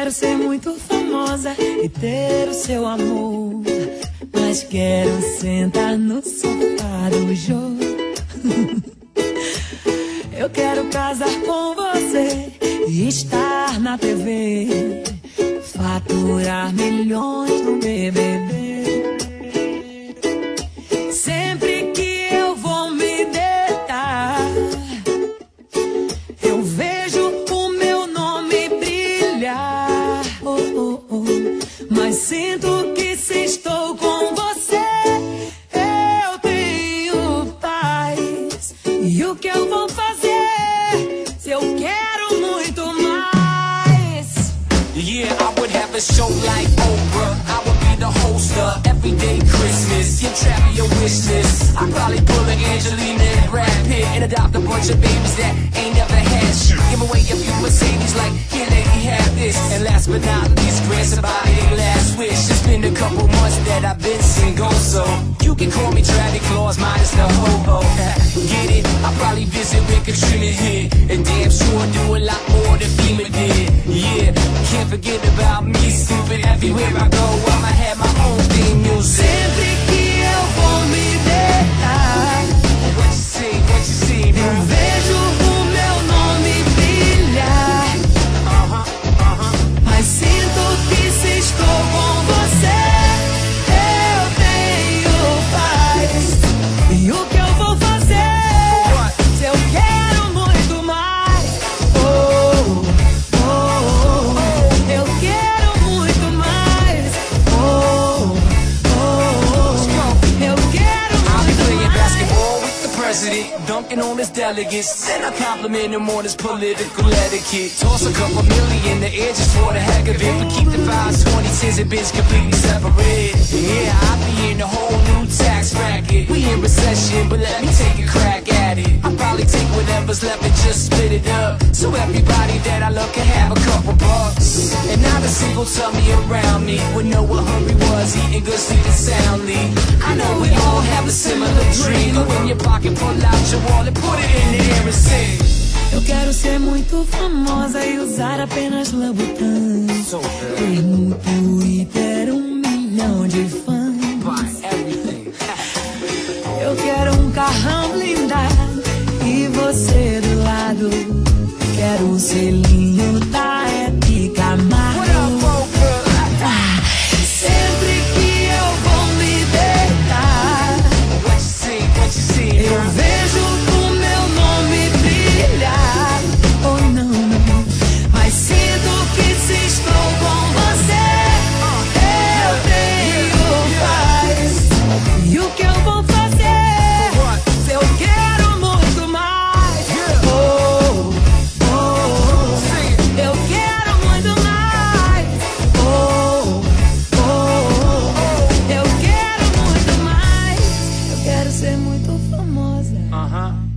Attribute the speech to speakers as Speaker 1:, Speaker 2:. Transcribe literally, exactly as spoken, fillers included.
Speaker 1: quero ser muito famosa e ter o seu amor, mas quero sentar no sofá do Jô. Eu quero casar com você e estar na T V, faturar milhões no B B B. Sempre que eu vou me deitar, eu vejo o meu nome brilhar. Oh, oh, oh. Mas sinto que se estou com você, eu tenho paz. E o que eu vou fazer se eu quero muito mais?
Speaker 2: Yeah, I would have a show like Oprah. I would be the host of Everyday Christmas. Give Travis your wish list. I'd probably pull an Angelina and Brad Pitt and adopt a bunch of babies that ain't never had shit. Give away a few Mercedes like, here lady, have this. And last but not least, grant somebody their last wish. It's been a couple months that I've been single, so you can call me Travis Claus minus the ho-ho. Get it? I'll probably visit with Katrina here, and damn sure do a lot more than FEMA did. Yeah, can't forget about me, stupid. Everywhere I go, I'ma have my own theme music.
Speaker 1: Sempre que eu vou me deitar,
Speaker 2: What you see, what you see,
Speaker 1: eu
Speaker 2: now?
Speaker 1: vejo o meu nome brilhar.
Speaker 2: Uh-huh, uh-huh.
Speaker 1: Mas sinto que se estou com você, eu tenho paz. E o que eu vou fazer se eu quero muito mais? Oh, oh, oh, eu quero muito mais. Oh, oh, oh, eu quero
Speaker 2: I'll be
Speaker 1: muito
Speaker 2: playing
Speaker 1: mais.
Speaker 2: basketball with the president, dunking on his delegates, then I compliment him on his political etiquette. Toss a couple million in the air just for the heck of it, but keep the fives, twenty, tens, and bins completely separate. Yeah, I'll be in a whole new tax bracket. We in recession, but let me take a crack at it. I'll probably take whatever's left and just split it up, so everybody that I love can have a couple bucks. And not a single tummy around me would know what hungry was, eating good, sleeping soundly. I know we all have a similar dream. Look in your pocket, pull out your wallet, put it in the air and sing.
Speaker 1: Eu quero ser muito famosa e usar apenas Louboutin,
Speaker 2: So good.
Speaker 1: ter muito e ter um milhão de fãs.
Speaker 2: Buy everything.
Speaker 1: Eu quero um carrão blindado e você do lado. Quero um selinho da Hebe Camargo.
Speaker 2: What up, Rover?
Speaker 1: Sempre que eu vou me deitar,
Speaker 2: What you see, what you see,
Speaker 1: eu
Speaker 2: now?
Speaker 1: vejo o meu nome brilhar. Oh não, não, mas sinto que se estou com você, eu tenho paz. E o que eu vou fazer se eu quero muito mais? Oh, oh, oh, eu quero muito mais. Oh, oh, oh, eu quero muito mais. Eu quero ser muito famosa
Speaker 2: Uh-huh.